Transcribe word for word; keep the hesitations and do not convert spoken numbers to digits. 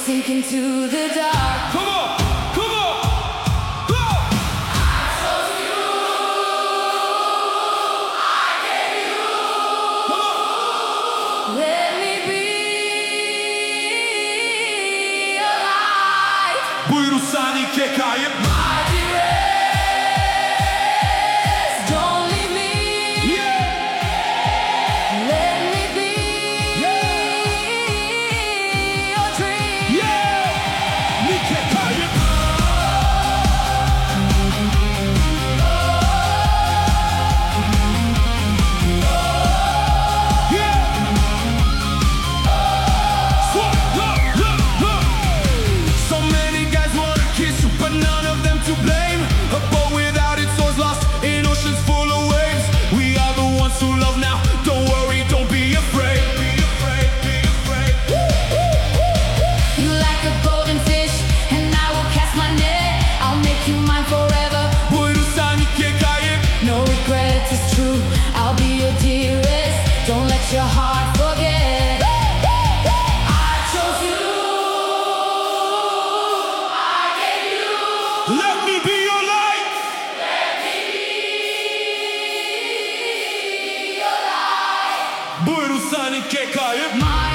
sink into the dark. Come on, come on, go! I chose you, I gave you. Come on. Let me be a light. Buyursan ilke kayıp. My dearest, don't leave me. Yeah. Let me be your dream. Yeah. İlke kayıp. Yeah. Look, look, look, look. So many guys wanna kiss you, but none of them to blame. A boat without its oars lost in oceans full of waves. We are the ones who love now. Don't worry, don't be afraid. Be afraid, be afraid. You like a golden fish, and I will cast my net. I'll make you mine forever. Buyursan ilke kayıp. No regrets, it's true. I'll be your dearest. Don't let your heart forget. I chose you. I gave you. Let me be your light. Let me be your light. Buyursan ilke kayıp. My